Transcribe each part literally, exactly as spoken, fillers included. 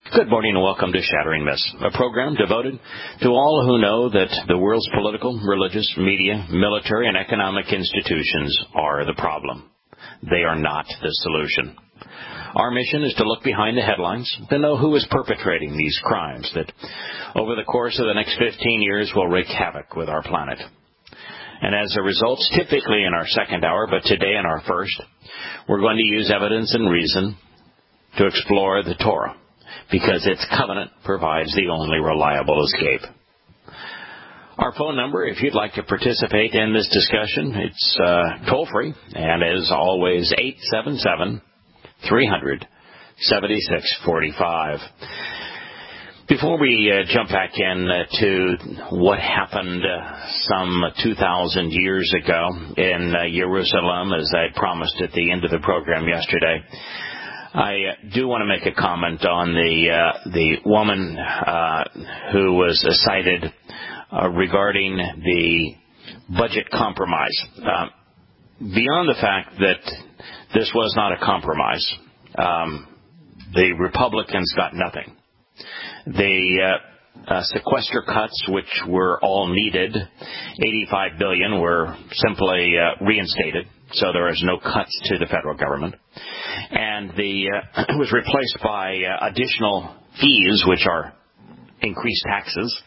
Good morning and welcome to Shattering Myths, a program devoted to all who know that the world's political, religious, media, military, and economic institutions are the problem. They are not the solution. Our mission is to look behind the headlines, to know who is perpetrating these crimes that, over the course of the next fifteen years, will wreak havoc with our planet. And as a result, typically in our second hour, but today in our first, we're going to use evidence and reason to explore the Torah, because its covenant provides the only reliable escape. Our phone number, if you'd like to participate in this discussion, it's uh, toll-free, and as always, eight seven seven, three hundred, seventy-six forty-five. Before we uh, jump back in uh, to what happened uh, some two thousand years ago in uh, Jerusalem, as I promised at the end of the program yesterday, I uh, do want to make a comment on the uh, the woman uh, who was uh, cited uh, regarding the budget compromise. Uh, beyond the fact that this was not a compromise, um, the Republicans got nothing. The uh, uh, sequester cuts, which were all needed, eighty-five billion dollars, were simply uh, reinstated, so there is no cuts to the federal government. And the uh, it was replaced by uh, additional fees, which are increased taxes,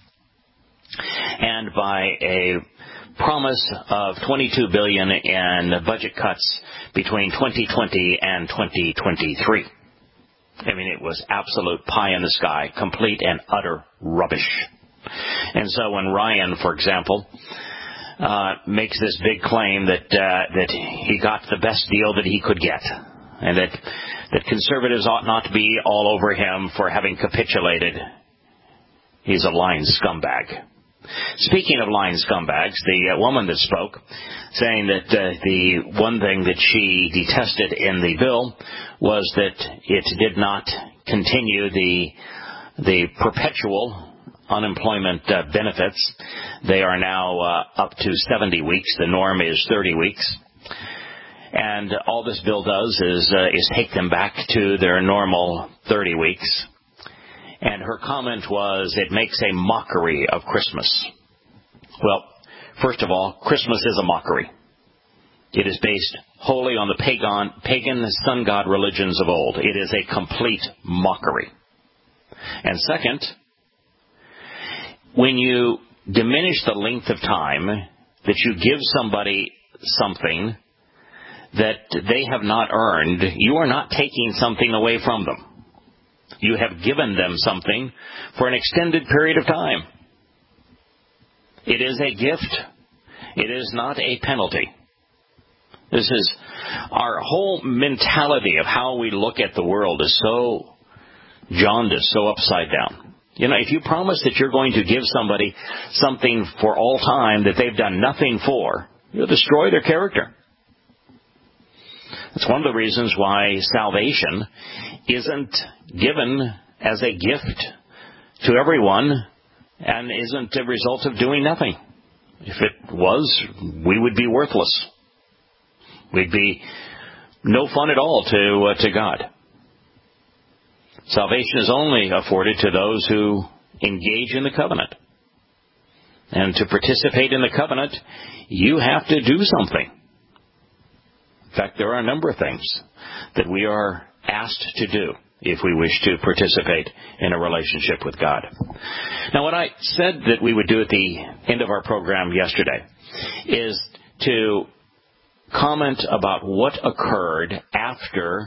and by a promise of twenty-two billion dollars in budget cuts between twenty twenty and twenty twenty-three. I mean, it was absolute pie in the sky, complete and utter rubbish. And so when Ryan, for example, uh, makes this big claim that uh, that he got the best deal that he could get, and that that conservatives ought not to be all over him for having capitulated, he's a lying scumbag. Speaking of lying scumbags, the uh, woman that spoke, saying that uh, the one thing that she detested in the bill was that it did not continue the the perpetual unemployment uh, benefits. They are now uh, up to seventy weeks. The norm is thirty weeks. And all this bill does is uh, is take them back to their normal thirty weeks. And her comment was, it makes a mockery of Christmas. Well, first of all, Christmas is a mockery. It is based wholly on the pagan, pagan sun god religions of old. It is a complete mockery. And second, when you diminish the length of time that you give somebody something that they have not earned, you are not taking something away from them. You have given them something for an extended period of time. It is a gift. It is not a penalty. This is our whole mentality of how we look at the world is so jaundiced, so upside down. You know, if you promise that you're going to give somebody something for all time that they've done nothing for, you'll destroy their character. It's one of the reasons why salvation isn't given as a gift to everyone and isn't a result of doing nothing. If it was, we would be worthless. We'd be no fun at all to uh, to God. Salvation is only afforded to those who engage in the covenant. And to participate in the covenant, you have to do something. In fact, there are a number of things that we are asked to do if we wish to participate in a relationship with God. Now, what I said that we would do at the end of our program yesterday is to comment about what occurred after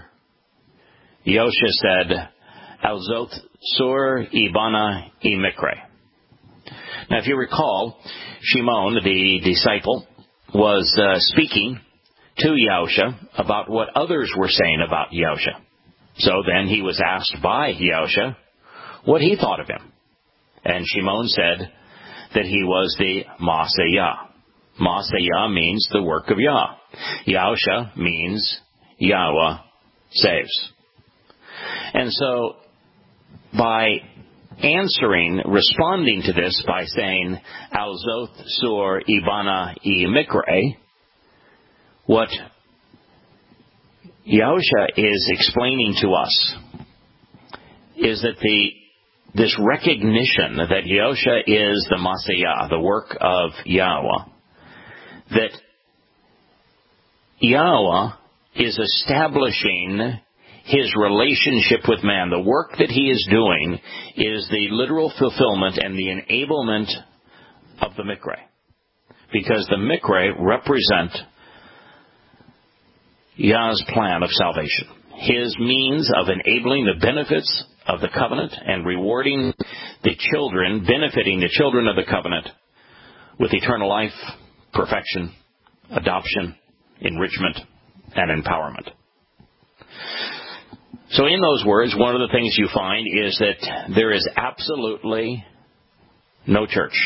Yosha said, Alzot sur ibana i mikre. Now, if you recall, Shimon, the disciple, was uh, speaking to Yahusha about what others were saying about Yahusha. So then he was asked by Yahusha what he thought of him. And Shimon said that he was the Masayah. Masayah means the work of Yah. Yahusha means Yahweh saves. And so by answering, responding to this by saying, Alzoth sur ibana I mikre, what Yahusha is explaining to us is that the this recognition that Yahusha is the Messiah, the work of Yahweh, that Yahweh is establishing his relationship with man. The work that he is doing is the literal fulfillment and the enablement of the Mikra. Because the Mikra represent Yah's plan of salvation. His means of enabling the benefits of the covenant and rewarding the children, benefiting the children of the covenant with eternal life, perfection, adoption, enrichment, and empowerment. So in those words, one of the things you find is that there is absolutely no church.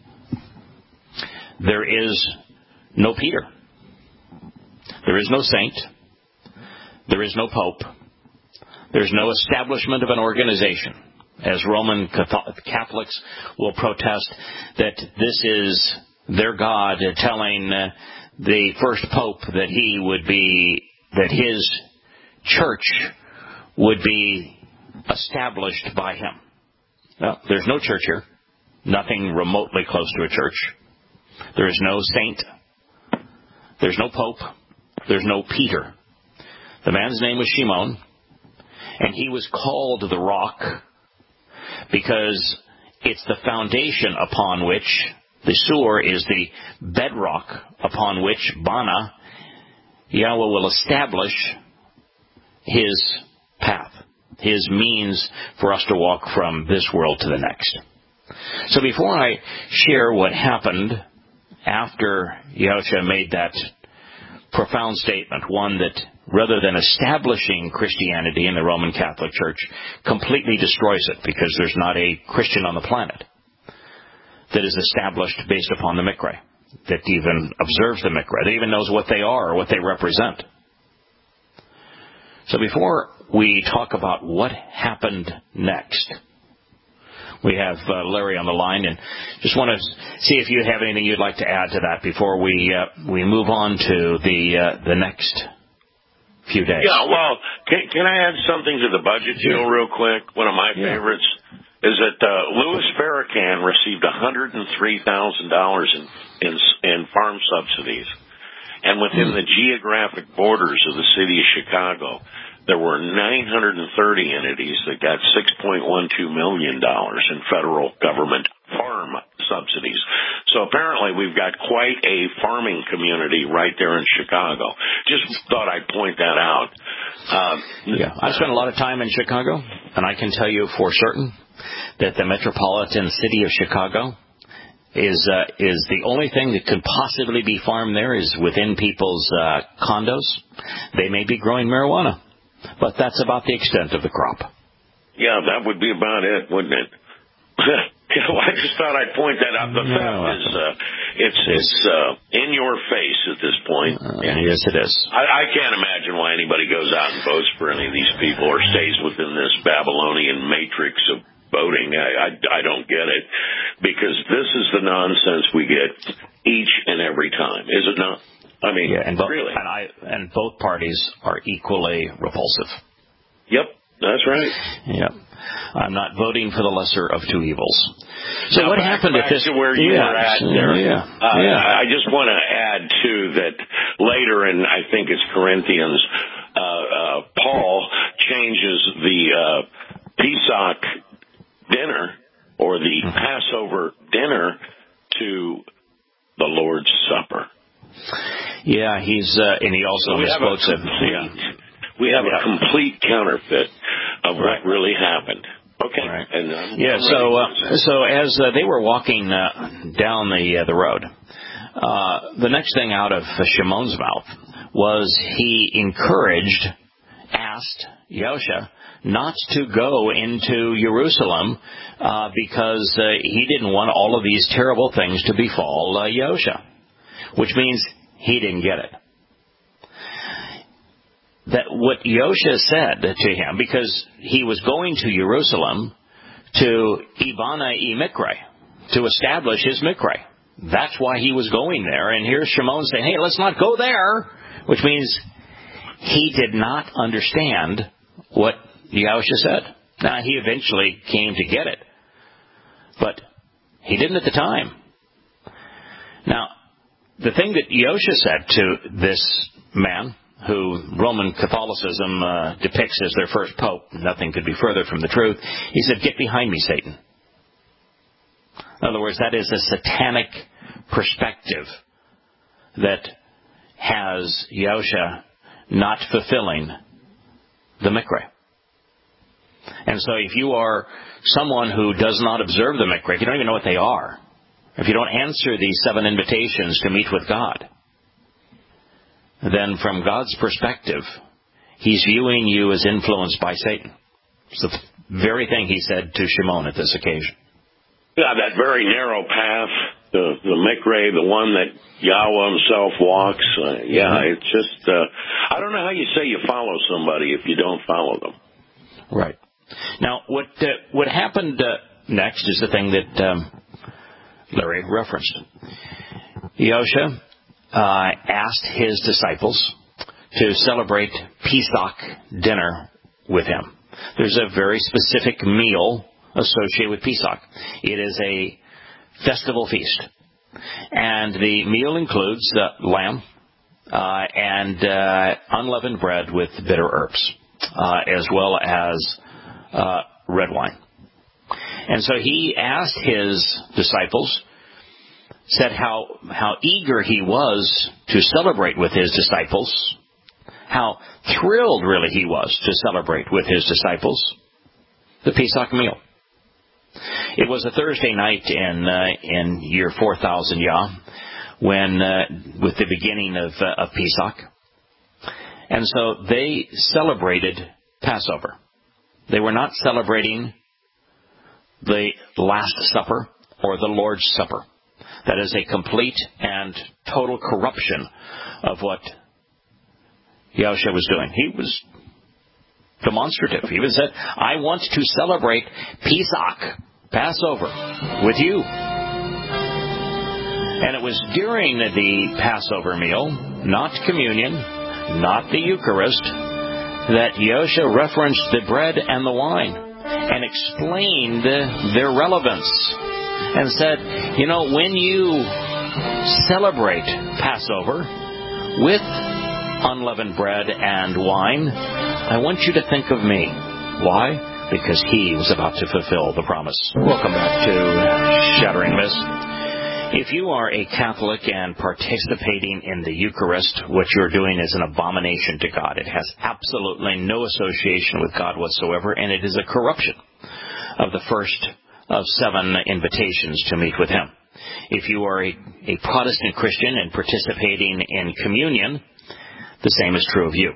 There is no Peter. There is no saint. There is no pope. There's no establishment of an organization, as Roman Catholics will protest that this is their God telling the first pope that he would be, that his church would be established by him. Well, there's no church here. Nothing remotely close to a church. There is no saint. There's no pope. There's no Peter. The man's name was Shimon, and he was called the Rock because it's the foundation upon which, the Sur is the bedrock upon which Bana, Yahweh will establish his path, his means for us to walk from this world to the next. So before I share what happened after Yahusha made that profound statement, one that rather than establishing Christianity in the Roman Catholic Church, completely destroys it because there's not a Christian on the planet that is established based upon the Mikra, that even observes the Mikra, that even knows what they are or what they represent. So before we talk about what happened next, we have uh, Larry on the line, and just want to see if you have anything you'd like to add to that before we uh, we move on to the uh, the next few days. Yeah, well, can, can I add something to the budget deal real quick? One of my yeah. favorites is that uh, Louis Farrakhan received one hundred three thousand dollars in, in in farm subsidies, and within the geographic borders of the city of Chicago, there were nine hundred thirty entities that got six point one two million dollars in federal government farm subsidies. So apparently we've got quite a farming community right there in Chicago. Just thought I'd point that out. Um, yeah, I've spent a lot of time in Chicago, and I can tell you for certain that the metropolitan city of Chicago is uh, is the only thing that could possibly be farmed there is within people's uh, condos. They may be growing marijuana, but that's about the extent of the crop. Yeah, that would be about it, wouldn't it? Well, I just thought I'd point that out. The no, theft is, uh, it's, it's uh, in your face at this point. Uh, yes, it is. I, I can't imagine why anybody goes out and votes for any of these people or stays within this Babylonian matrix of voting. I, I, I don't get it, because this is the nonsense we get each and every time, is it not? I mean, yeah, and both, really. And, I, and both parties are equally repulsive. Yep, that's right. Yep. I'm not voting for the lesser of two evils. So now, what back, happened back at this? to where you yeah, were at there. Yeah, uh, yeah. I just want to add, too, that later in, I think it's Corinthians, uh, uh, Paul changes the uh, Pesach dinner or the mm-hmm. Passover dinner to the Lord's Supper. Yeah, he's uh, and he also so misquotes it. Yeah. We have yeah. a complete counterfeit of right. what really happened. Okay. Right. And, um, yeah. So, uh, so as uh, they were walking uh, down the uh, the road, uh, the next thing out of Shimon's mouth was he encouraged, asked Yahusha not to go into Jerusalem uh, because uh, he didn't want all of these terrible things to befall uh, Yahusha, which means he didn't get it. That what Yahusha said to him, because he was going to Jerusalem to Ibana e Mikra, to establish his Mikra. That's why he was going there. And here's Shimon saying, hey, let's not go there, which means he did not understand what Yahusha said. Now, he eventually came to get it, but he didn't at the time. Now, the thing that Yosha said to this man, who Roman Catholicism uh, depicts as their first pope, nothing could be further from the truth, he said, "Get behind me, Satan." In other words, that is a satanic perspective that has Yosha not fulfilling the Mikra. And so if you are someone who does not observe the Mikra, if you don't even know what they are, if you don't answer these seven invitations to meet with God, then from God's perspective, he's viewing you as influenced by Satan. It's the very thing he said to Shimon at this occasion. Yeah, that very narrow path, the the Mikra, the one that Yahweh himself walks. Uh, yeah, mm-hmm. It's just, uh, I don't know how you say you follow somebody if you don't follow them. Right. Now, what uh, what happened uh, next is the thing that um, Larry referenced. Yosha uh, asked his disciples to celebrate Pesach dinner with him. There's a very specific meal associated with Pesach. It is a festival feast. And the meal includes uh, lamb uh, and uh, unleavened bread with bitter herbs, uh, as well as uh, red wine. And so he asked his disciples, said how how eager he was to celebrate with his disciples, how thrilled really he was to celebrate with his disciples the Pesach meal. It was a Thursday night in uh, in year four thousand Yah, when uh, with the beginning of, uh, of Pesach, and so they celebrated Passover. They were not celebrating the Last Supper or the Lord's Supper. That is a complete and total corruption of what Yahshua was doing. He was demonstrative. He was said, "I want to celebrate Pesach, Passover, with you." And it was during the Passover meal, not communion, not the Eucharist, that Yosha referenced the bread and the wine and explained their relevance and said, you know, when you celebrate Passover with unleavened bread and wine, I want you to think of me. Why? Because he was about to fulfill the promise. Welcome back to Shattering Myths. If you are a Catholic and participating in the Eucharist, what you're doing is an abomination to God. It has absolutely no association with God whatsoever, and it is a corruption of the first of seven invitations to meet with Him. If you are a, a Protestant Christian and participating in communion, the same is true of you.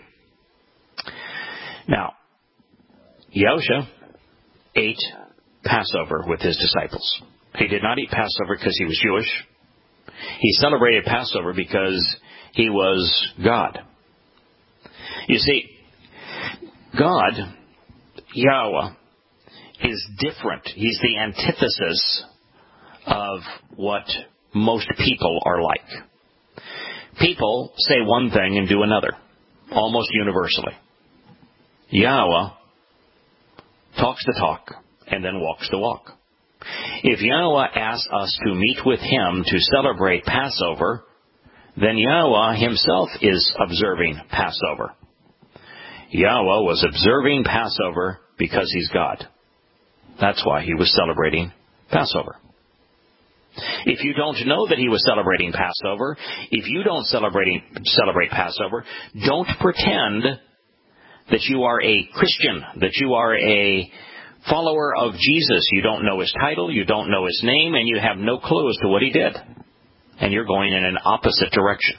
Now, Yahshua ate Passover with his disciples. He did not eat Passover because he was Jewish. He celebrated Passover because he was God. You see, God, Yahweh, is different. He's the antithesis of what most people are like. People say one thing and do another, almost universally. Yahweh talks the talk and then walks the walk. If Yahweh asks us to meet with Him to celebrate Passover, then Yahweh Himself is observing Passover. Yahweh was observing Passover because He's God. That's why He was celebrating Passover. If you don't know that He was celebrating Passover, if you don't celebrate, celebrate Passover, don't pretend that you are a Christian, that you are a follower of Jesus. You don't know His title, you don't know His name, and you have no clue as to what He did. And you're going in an opposite direction.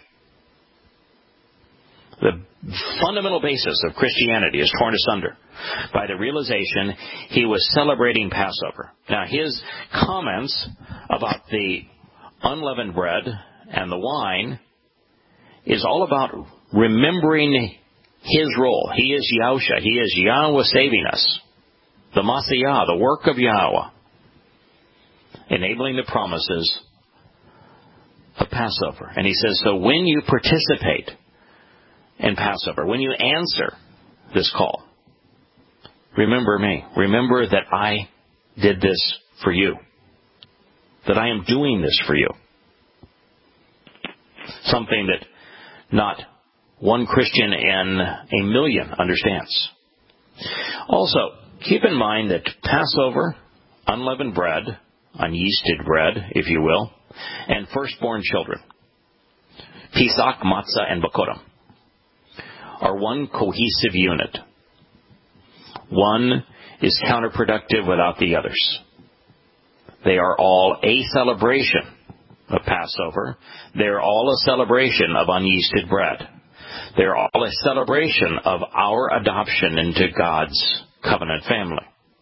The fundamental basis of Christianity is torn asunder by the realization He was celebrating Passover. Now, His comments about the unleavened bread and the wine is all about remembering His role. He is Yahshua. He is Yahweh saving us. The Messiah, the work of Yahweh, enabling the promises of Passover. And He says, so when you participate in Passover, when you answer this call, remember me. Remember that I did this for you. That I am doing this for you. Something that not one Christian in a million understands. Also, keep in mind that Passover, unleavened bread, unyeasted bread, if you will, and firstborn children, Pesach, Matzah, and Bakurim, are one cohesive unit. One is counterproductive without the others. They are all a celebration of Passover. They are all a celebration of unyeasted bread. They are all a celebration of our adoption into God's covenant family.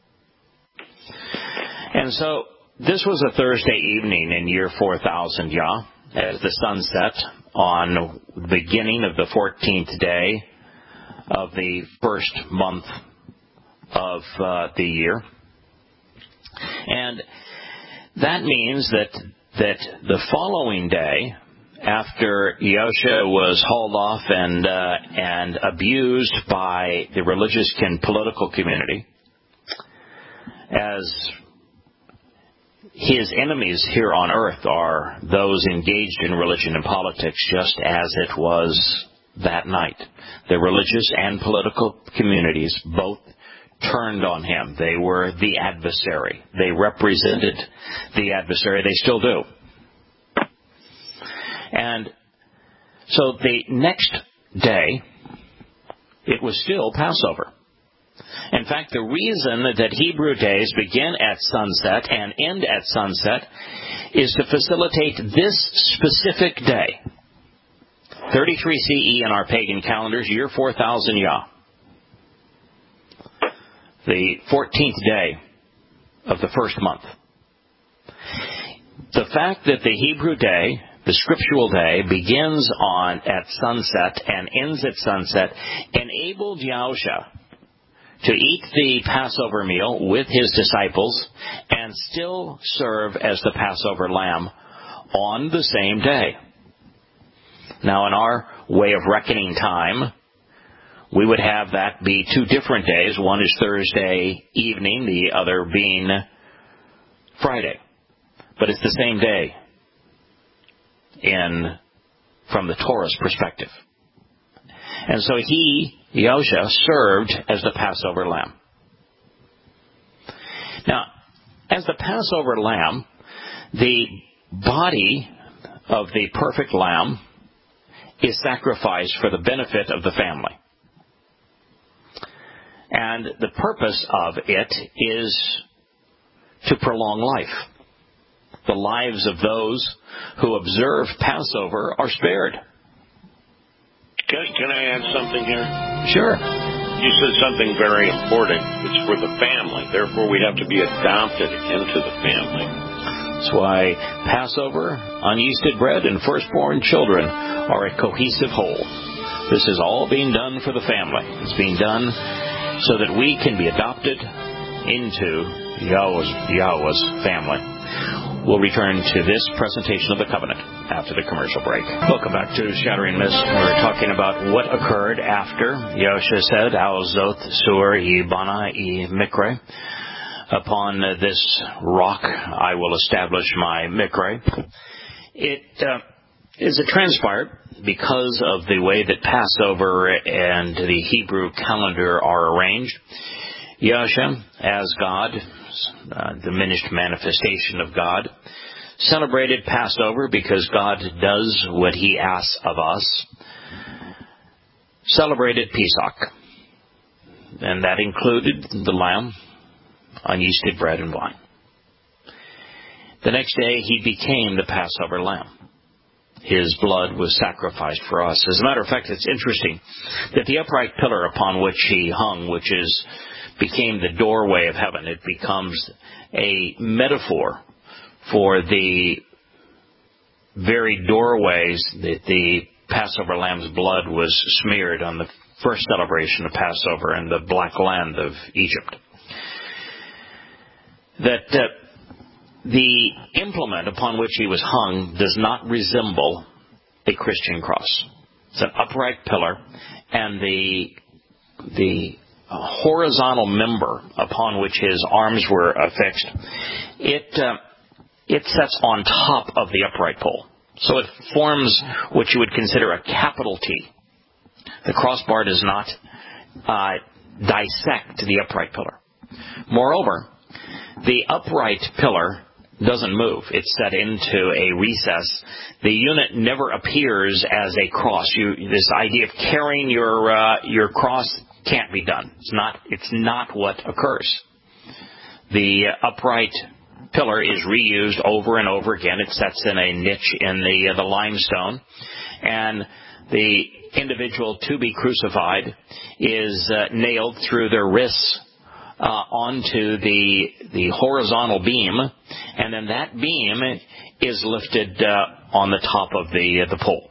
And so, this was a Thursday evening in year four thousand Yah, as the sun set on the beginning of the fourteenth day of the first month of uh, the year. And that means that that the following day, after Yahusha was hauled off and uh, and abused by the religious and political community, as his enemies here on earth are those engaged in religion and politics, just as it was that night. The religious and political communities both turned on him. They were the adversary. They represented the adversary. They still do. And so the next day, it was still Passover. In fact, the reason that Hebrew days begin at sunset and end at sunset is to facilitate this specific day. thirty-three C E in our pagan calendars, year four thousand Yah. The fourteenth day of the first month. The fact that the Hebrew day, the scriptural day, begins on at sunset and ends at sunset enabled Yahusha to eat the Passover meal with his disciples and still serve as the Passover lamb on the same day. Now, in our way of reckoning time, we would have that be two different days. One is Thursday evening, the other being Friday. But it's the same day in from the Torah's perspective. And so he, Yahusha, served as the Passover lamb. Now, as the Passover lamb, the body of the perfect lamb is sacrificed for the benefit of the family. And the purpose of it is to prolong life. The lives of those who observe Passover are spared. Can, can I add something here? Sure. You said something very important. It's for the family. Therefore, we have to be adopted into the family. That's why Passover, unyeasted bread, and firstborn children are a cohesive whole. This is all being done for the family. It's being done so that we can be adopted into Yahweh's, Yahweh's family. We'll return to this presentation of the covenant after the commercial break. Welcome back to Shattering Mist. We're talking about what occurred after Yahusha said, Al Zoth Sur I Bana I Mikre. Upon this rock I will establish my Mikre. It uh, is it transpired because of the way that Passover and the Hebrew calendar are arranged. Yahusha, as God, uh, diminished manifestation of God, celebrated Passover because God does what He asks of us. Celebrated Pesach, and that included the lamb, unyeasted bread, and wine. The next day, He became the Passover lamb. His blood was sacrificed for us. As a matter of fact, it's interesting that the upright pillar upon which He hung, which is became the doorway of heaven, it becomes a metaphor for the very doorways that the Passover lamb's blood was smeared on the first celebration of Passover in the black land of Egypt. That uh, the implement upon which He was hung does not resemble a Christian cross. It's an upright pillar, and the the horizontal member upon which his arms were affixed, it uh, it sets on top of the upright pole. So it forms what you would consider a capital T. The crossbar does not uh, dissect the upright pillar. Moreover, the upright pillar doesn't move. It's set into a recess. The unit never appears as a cross. You, this idea of carrying your uh, your cross can't be done. It's not. It's not what occurs. The upright pillar is reused over and over again. It sets in a niche in the uh, the limestone, and the individual to be crucified is uh, nailed through their wrists uh, onto the the horizontal beam, and then that beam is lifted uh, on the top of the uh, the pole.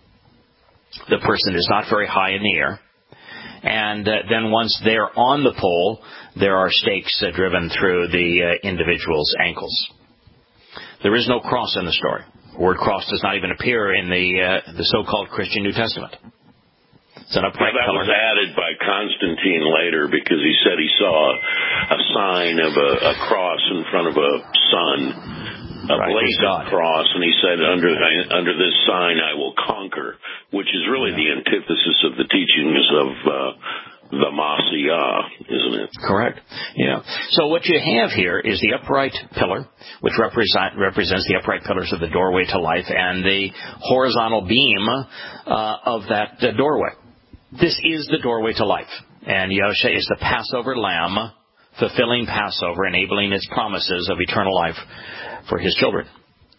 The person is not very high in the air, and uh, then once they're on the pole, there are stakes uh, driven through the uh, individual's ankles. There is no cross in the story. The word cross does not even appear in the uh, the so-called Christian New Testament. It's an upright well, that pillar. was added by Constantine later because he said he saw a sign of a, a cross in front of a sun, a right, blazing cross, and he said, under under this sign I will conquer, which is really yeah. the antithesis of the teachings of uh, the Messiah, isn't it? Correct. Yeah. So what you have here is the upright pillar, which represent, represents the upright pillars of the doorway to life, and the horizontal beam uh, of that uh, doorway. This is the doorway to life, and Yahushua is the Passover lamb, fulfilling Passover, enabling its promises of eternal life for his children.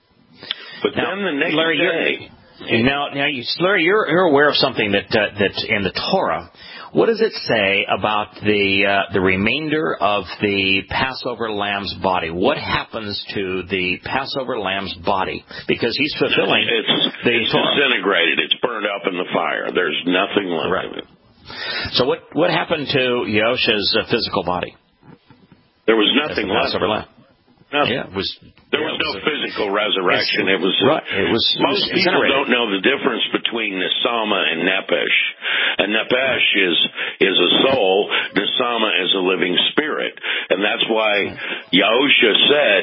But now, then the next Larry, day... You're, now, now you, Larry, you're, you're aware of something that uh, that in the Torah. What does it say about the uh, the remainder of the Passover lamb's body? What happens to the Passover lamb's body? Because he's fulfilling it's, the it's Torah. disintegrated. It's burned up in the fire. There's nothing left right. of it. So what what happened to Yahushua's uh, physical body? There was nothing left. Passover lamb. Nothing. Yeah, it was. There yeah, was no it was physical resurrection. It was right. It was most it was people don't know the difference between Nesama and Nephesh. And Nephesh is is a soul. Nesama is a living spirit, and that's why Yahushua said,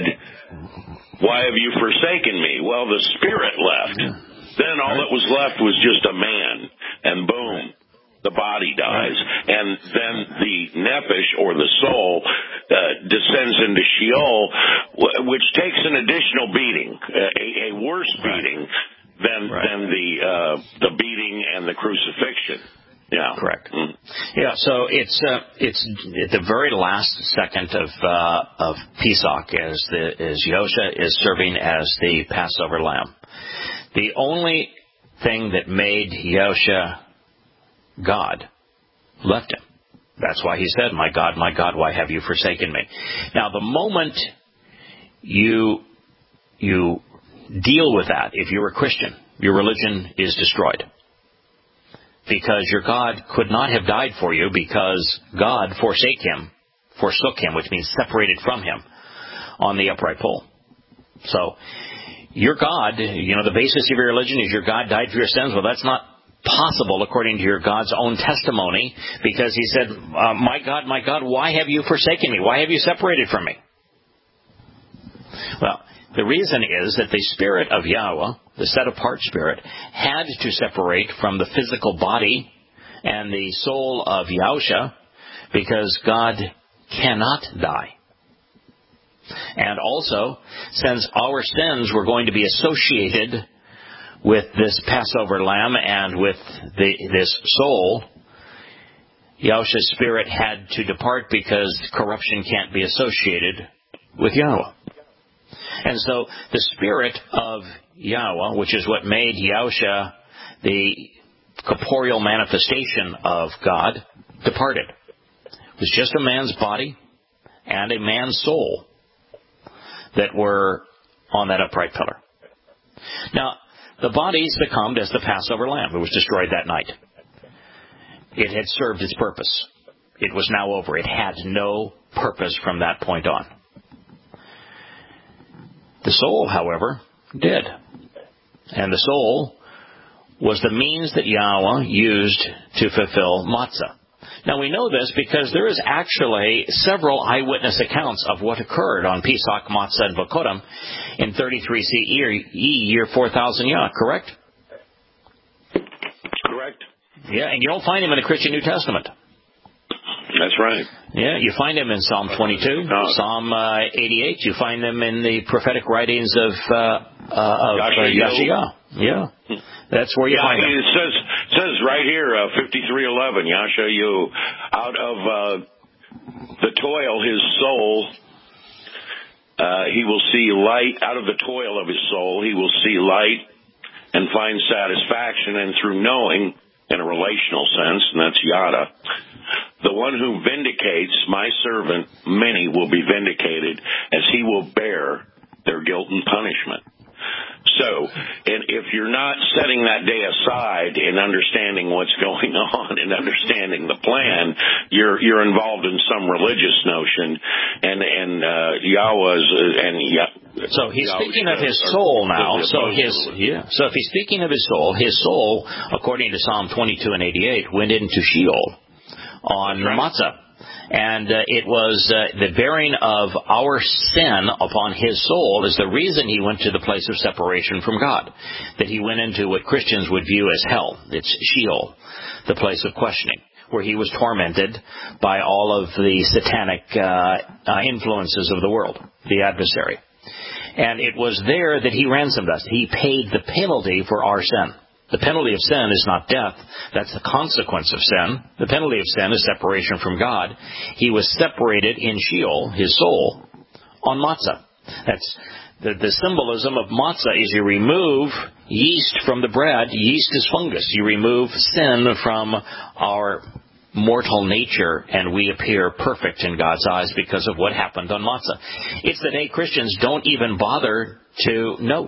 "Why have you forsaken me?" Well, the spirit left. Then all that was left was just a man, and boom. The body dies, and then the nephesh, or the soul, uh, descends into Sheol, which takes an additional beating, a, a worse beating than right. than the uh, the beating and the crucifixion. Yeah, correct. Mm. Yeah, so it's uh, it's at the very last second of uh, of Pesach, as the as Yahushua is serving as the Passover lamb. The only thing that made Yahushua God left him. That's why he said, "My God, my God, why have you forsaken me?" Now, the moment you you deal with that, if you're a Christian, your religion is destroyed. Because your God could not have died for you because God forsake him, forsook him, which means separated from him, on the upright pole. So, your God, you know, the basis of your religion is your God died for your sins. Well, that's not possible according to your God's own testimony, because he said, uh, my God, my God, why have you forsaken me? Why have you separated from me? Well, the reason is that the Spirit of Yahweh, the set-apart Spirit, had to separate from the physical body and the soul of Yahushua, because God cannot die. And also, since our sins were going to be associated with this Passover lamb and with the, this soul, Yahushua's Spirit had to depart because corruption can't be associated with Yahweh. And so the Spirit of Yahweh, which is what made Yahushua the corporeal manifestation of God, departed. It was just a man's body and a man's soul that were on that upright pillar. Now, the body succumbed as the Passover lamb. It was destroyed that night. It had served its purpose. It was now over. It had no purpose from that point on. The soul, however, did. And the soul was the means that Yahweh used to fulfill matzah. Now, we know this because there is actually several eyewitness accounts of what occurred on Pesach, Matzah, and Bokodim in thirty-three C E, year four thousand Yah, correct? Correct. Yeah, and you don't find him in the Christian New Testament. That's right. Yeah, you find them in Psalm twenty-two, no. Psalm uh, eighty-eight. You find them in the prophetic writings of uh, uh, of uh, Yashiyah. Yeah, that's where you yeah, find them. It says says right here, uh, fifty-three eleven, Yashayu, out of uh, the toil his soul, uh, he will see light. Out of the toil of his soul, he will see light and find satisfaction, and through knowing, in a relational sense, and that's yada. The one who vindicates my servant, many will be vindicated, as he will bear their guilt and punishment. So, and if you're not setting that day aside and understanding what's going on and understanding the plan, you're you're involved in some religious notion, and and uh, Yahweh's uh, and Yah. So he's Yahweh speaking of his soul now. So his yeah. So if he's speaking of his soul, his soul, according to Psalm twenty-two and eighty-eight, went into Sheol on right. Matzah. And uh, it was uh, the bearing of our sin upon his soul is the reason he went to the place of separation from God. That he went into what Christians would view as hell. It's Sheol, the place of questioning, where he was tormented by all of the satanic uh, uh, influences of the world, the adversary. And it was there that he ransomed us. He paid the penalty for our sin. The penalty of sin is not death. That's the consequence of sin. The penalty of sin is separation from God. He was separated in Sheol, his soul, on matzah. That's the, the symbolism of matzah is you remove yeast from the bread. Yeast is fungus. You remove sin from our mortal nature, and we appear perfect in God's eyes because of what happened on matzah. It's the day Christians don't even bother to note.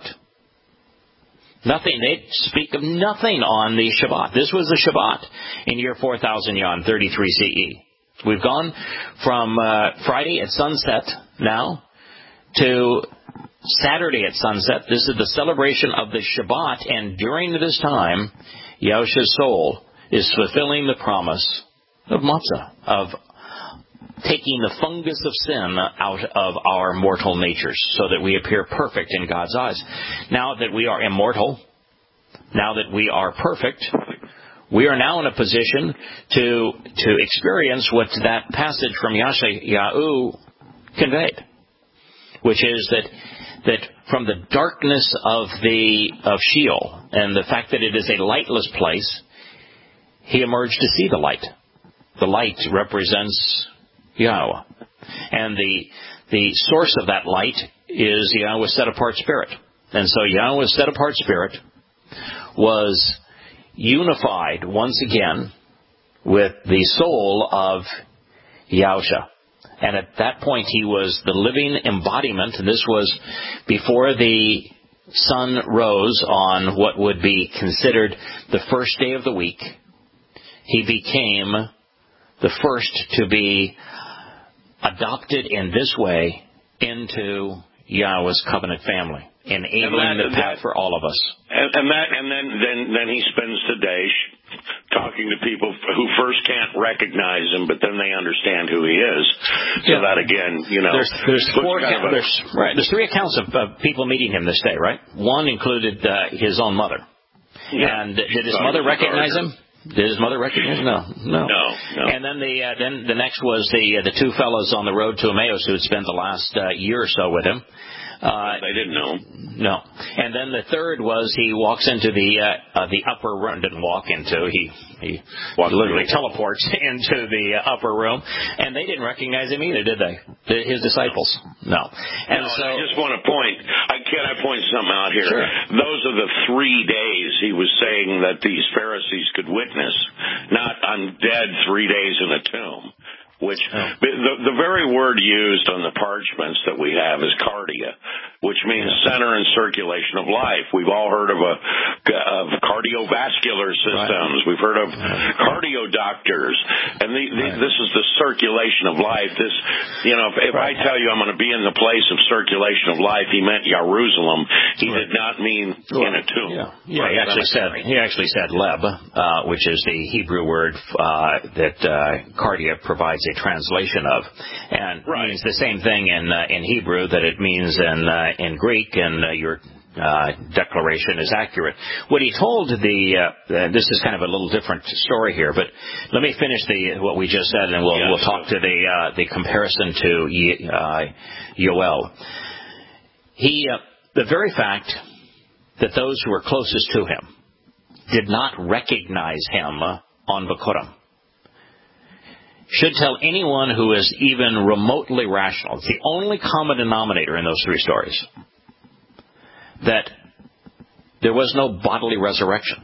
Nothing. They speak of nothing on the Shabbat. This was the Shabbat in year four thousand Yon, thirty-three C E. We've gone from uh, Friday at sunset now to Saturday at sunset. This is the celebration of the Shabbat, and during this time, Yahushua's soul is fulfilling the promise of matzah, of taking the fungus of sin out of our mortal natures so that we appear perfect in God's eyes. Now that we are immortal, now that we are perfect, we are now in a position to to experience what that passage from Yashayahu conveyed, which is that that from the darkness of the of Sheol and the fact that it is a lightless place, he emerged to see the light. The light represents Yahweh. And the the source of that light is Yahweh's set-apart spirit. And so Yahweh's set-apart spirit was unified once again with the soul of Yahusha. And at that point he was the living embodiment, and this was before the sun rose on what would be considered the first day of the week. He became the first to be adopted in this way into Yahweh's covenant family, enabling the path for all of us. And, and that, and then, then, then he spends the day talking to people who first can't recognize him, but then they understand who he is. So yeah. that again, you know, there's there's four account, there's, right. There's three accounts of uh, people meeting him this day, right? One included uh, his own mother, yeah. and did his mother recognize him? Did his mother recognize him? No, no. No, no. And then the uh, then the next was the uh, the two fellows on the road to Emmaus who had spent the last uh, year or so with him. Uh, they didn't know. No. And then the third was he walks into the uh, uh, the upper room. Didn't walk into. He he literally teleports into the uh, upper room, and they didn't recognize him either, did they? The, his disciples. No. And no, so I just want to point. I can I point something out here? Sure. Those are the three days he was saying that these Pharisees could witness. Not I'm dead three days in a tomb. Which, oh. the, the very word used on the parchments that we have is cardia. which means center and circulation of life. We've all heard of, a, of cardiovascular systems. Right. We've heard of cardio doctors. And the, the, right. this is the circulation of life. This, you know, if, if right. I tell you I'm going to be in the place of circulation of life, he meant Jerusalem. He right. did not mean well, in a tomb. Yeah, yeah right. he, actually said, he actually said leb, uh, which is the Hebrew word uh, that uh, cardia provides a translation of. And right. means the same thing in, uh, in Hebrew that it means in uh, in Greek, and uh, your uh, declaration is accurate. What he told the, uh, uh, this is kind of a little different story here, but let me finish the what we just said, and we'll yes. we'll talk to the uh, the comparison to Ye, uh, Yoel. He, uh, the very fact that those who were closest to him did not recognize him on Bikurim should tell anyone who is even remotely rational, it's the only common denominator in those three stories, that there was no bodily resurrection.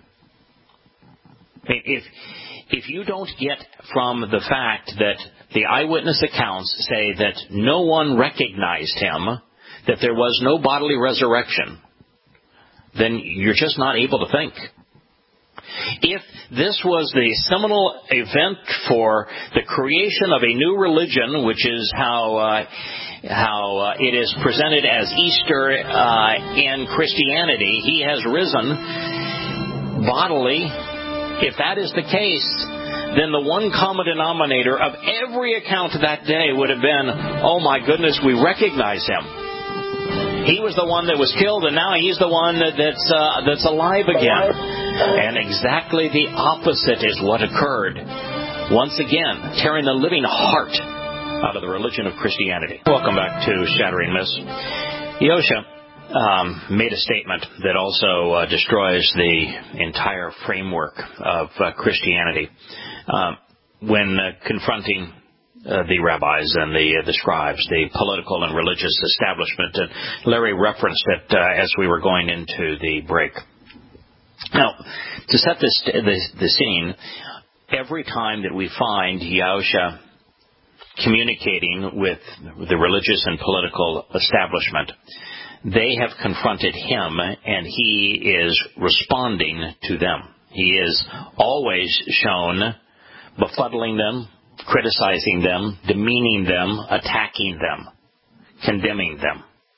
If, if you don't get from the fact that the eyewitness accounts say that no one recognized him, that there was no bodily resurrection, then you're just not able to think. If this was the seminal event for the creation of a new religion, which is how uh, how uh, it is presented as Easter uh, in Christianity, he has risen bodily. If that is the case, then the one common denominator of every account that day would have been, oh my goodness, we recognize him. He was the one that was killed, and now he's the one that, that's uh, that's alive again. And exactly the opposite is what occurred. Once again, tearing the living heart out of the religion of Christianity. Welcome back to Shattering Myths. Yosha um, made a statement that also uh, destroys the entire framework of uh, Christianity. Uh, when uh, confronting Uh, the rabbis and the uh, the scribes, the political and religious establishment. And Larry referenced it uh, as we were going into the break. Now, to set this the, the scene, every time that we find Yahusha communicating with the religious and political establishment, they have confronted him, and he is responding to them. He is always shown befuddling them, criticizing them, demeaning them, attacking them, condemning them.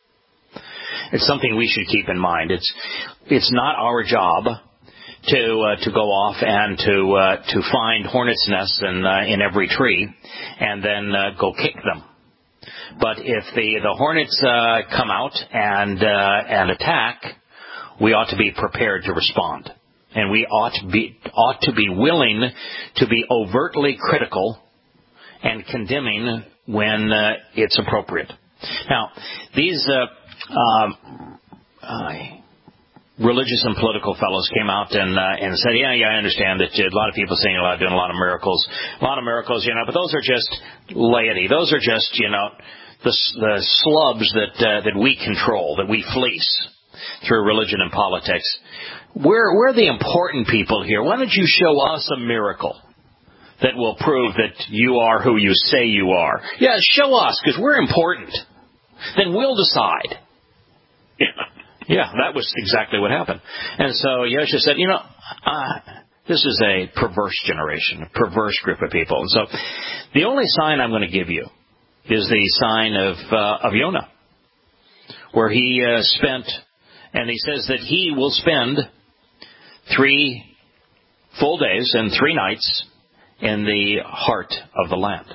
It's something we should keep in mind. It's it's not our job to uh, to go off and to uh, to find hornets' nests in uh, in every tree and then uh, go kick them. But if the the hornets uh, come out and uh, and attack, we ought to be prepared to respond, and we ought to be ought to be willing to be overtly critical and condemning when uh, it's appropriate. Now, these uh, um, uh, religious and political fellows came out and uh, and said, yeah, yeah, I understand that a lot of people saying a lot, doing a lot of miracles, a lot of miracles, you know, but those are just laity. Those are just, you know, the, the slubs that uh, that we control, that we fleece through religion and politics. We're, we're the important people here. Why don't you show us a miracle that will prove that you are who you say you are? Yeah, show us, because we're important. Then we'll decide. Yeah, yeah, that was exactly what happened. And so Yosha said, you know, uh, this is a perverse generation, a perverse group of people. And so the only sign I'm going to give you is the sign of uh, of Yonah, where he uh, spent, and he says that he will spend three full days and three nights in the heart of the land.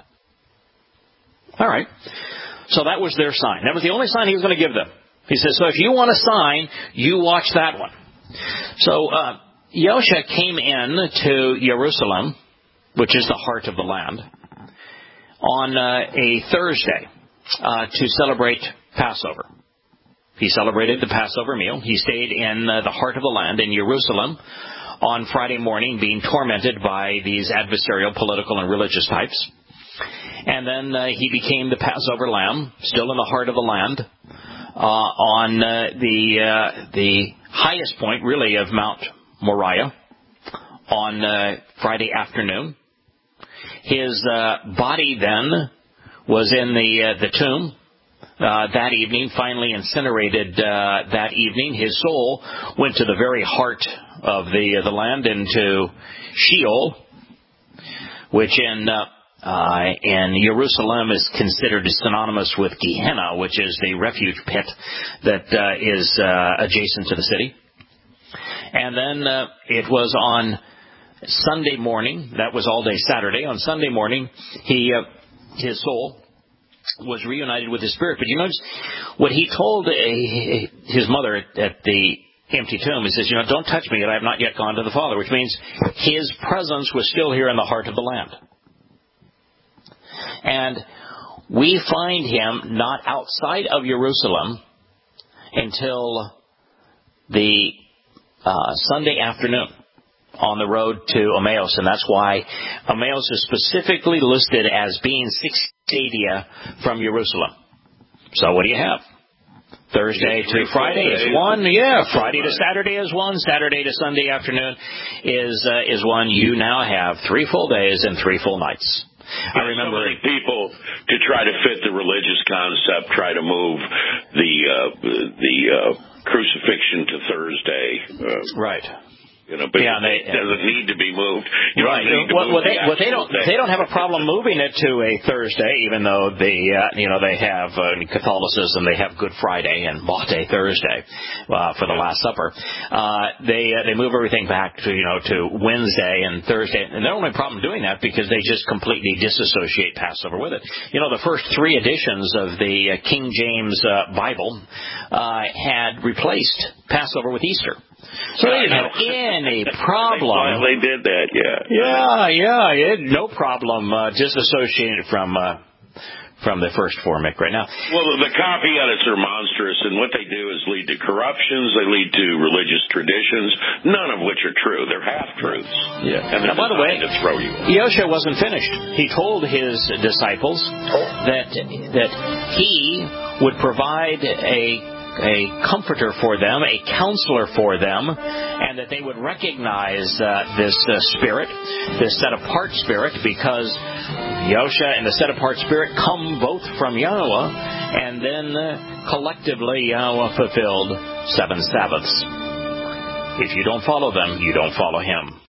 All right. So that was their sign. That was the only sign he was going to give them. He says, so if you want a sign, you watch that one. So uh, Yosha came in to Jerusalem, which is the heart of the land, on uh, a Thursday uh, to celebrate Passover. He celebrated the Passover meal. He stayed in uh, the heart of the land in Jerusalem on Friday morning, being tormented by these adversarial political and religious types. And then uh, he became the Passover lamb, still in the heart of the land, uh, on uh, the uh, the highest point, really, of Mount Moriah on uh, Friday afternoon. His uh, body then was in the uh, the tomb uh, that evening, finally incinerated uh, that evening. His soul went to the very heart of the uh, the land, into Sheol, which in uh, uh, in Jerusalem is considered synonymous with Gehenna, which is the refuge pit that uh, is uh, adjacent to the city. And then uh, it was on Sunday morning, that was all day Saturday. On Sunday morning, he uh, his soul was reunited with his spirit. But you notice what he told uh, his mother at, at the empty tomb. He says, you know, don't touch me, yet I have not yet gone to the Father, which means his presence was still here in the heart of the land. And we find him not outside of Jerusalem until the uh, Sunday afternoon on the road to Emmaus, and that's why Emmaus is specifically listed as being six stadia from Jerusalem. So what do you have? Thursday to Friday is one, yeah. Friday to Saturday is one. Saturday to Sunday afternoon is uh, is one. You now have three full days and three full nights. I remember so many people, to try to fit the religious concept, try to move the uh, the uh, crucifixion to Thursday. Uh, right. You know, but yeah, they, it doesn't need to be moved. You right. don't need to well, move well, they, the well, they don't. day. They don't have a problem moving it to a Thursday, even though the uh, you know they have uh, in Catholicism they have Good Friday and Maundy Thursday uh, for the Last Supper. Uh, they uh, they move everything back to you know to Wednesday and Thursday, and they don't have a problem doing that because they just completely disassociate Passover with it. You know, the first three editions of the uh, King James uh, Bible uh, had replaced Passover with Easter. So they didn't have any problem. They did that, yeah. Yeah, yeah, it, no problem uh, disassociated from uh, from the first four, Mick, right now. Well, the copy edits are monstrous, and what they do is lead to corruptions. They lead to religious traditions, none of which are true. They're half-truths. Yeah. And they're now, by the way, to throw you off. Yoshua wasn't finished. He told his disciples that that he would provide a a comforter for them, a counselor for them, and that they would recognize uh, this uh, spirit, this set-apart spirit, because Yoshua and the set-apart spirit come both from Yahweh, and then uh, collectively Yahweh fulfilled seven Sabbaths. If you don't follow them, you don't follow him.